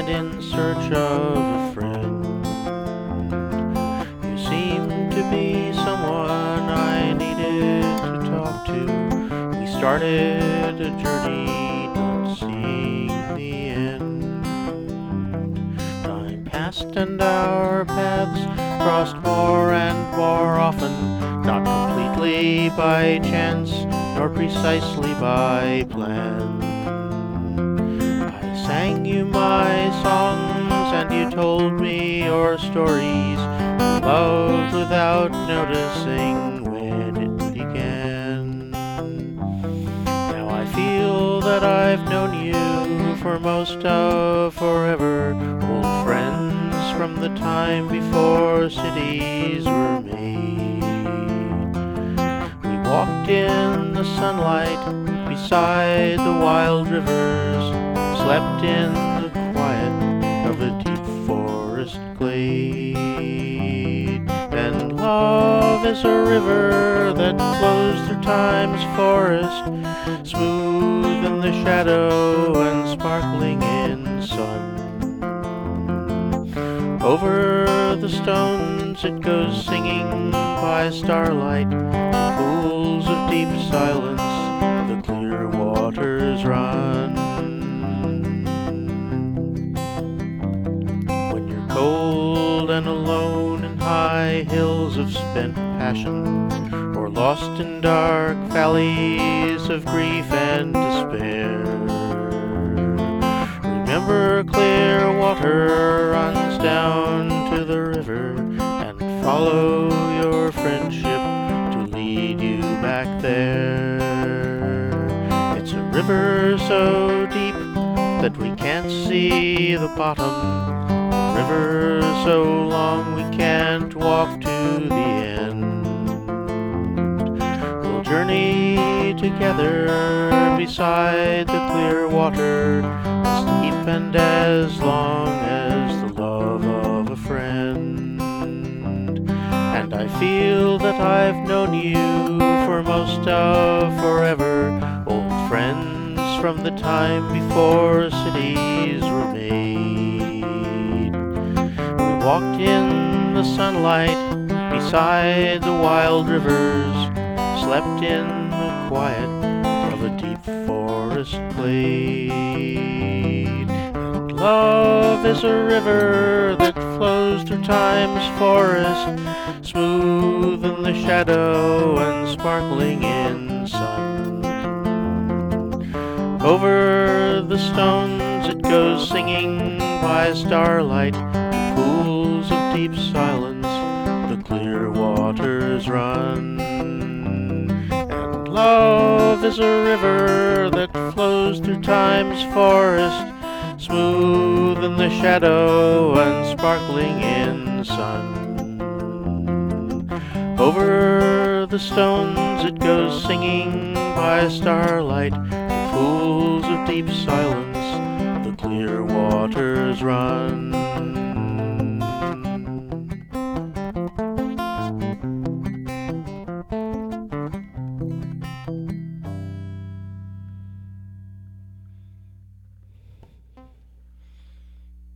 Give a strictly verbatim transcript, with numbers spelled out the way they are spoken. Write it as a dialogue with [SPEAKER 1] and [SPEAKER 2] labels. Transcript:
[SPEAKER 1] and in search of a friend. You seem to be someone I needed to talk to. We started a journey, not seeing the end. Time passed and our paths crossed more and more often, not completely by chance, nor precisely by plan. I sang you my songs and you told me your stories. We loved without noticing when it began. Now I feel that I've known you for most of forever, old friends from the time before cities were made. We walked in the sunlight beside the wild rivers, slept in the quiet of a deep forest glade. And love is a river that flows through time's forest, smooth in the shadow and sparkling in sun. Over the stones it goes singing by starlight, in pools of deep silence the clear waters run. When you're cold and alone in high hills of spent passion, or lost in dark valleys of grief and despair, remember clear water runs down to the river, and follow your friendship to lead you back there. It's a river so deep that we can't see the bottom, a river so long we can't walk to the end. We'll journey together beside the clear water, as deep and as long as the love of a friend. And I feel that I've known you for most of forever, old friends from the time before cities were made. We walked in the sunlight beside the wild rivers, slept in the quiet of a deep forest glade. And love is a river that flows through time's forest, smooth in the shadow and sparkling in sun. Over the stones it goes singing by starlight, in pools of deep silence the clear waters run. And love is a river that flows through time's forest, smooth in the shadow and sparkling in sun. Over the stones it goes singing by starlight, in pools of deep silence the clear waters run.